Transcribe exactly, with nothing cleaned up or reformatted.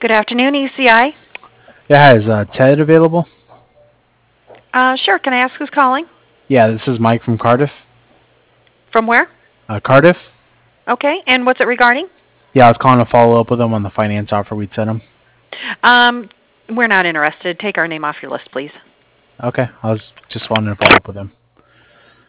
Good afternoon, E C I. Yeah, hi, is uh, Ted available? Uh, sure, can I ask who's calling? Yeah, this is Mike from Cardiff. From where? Uh, Cardiff? Okay, and what's it regarding? Yeah, I was calling to follow up with him on the finance offer we'd sent him. Um, we're not interested. Take our name off your list, please. Okay, I was just wanting to follow up with him.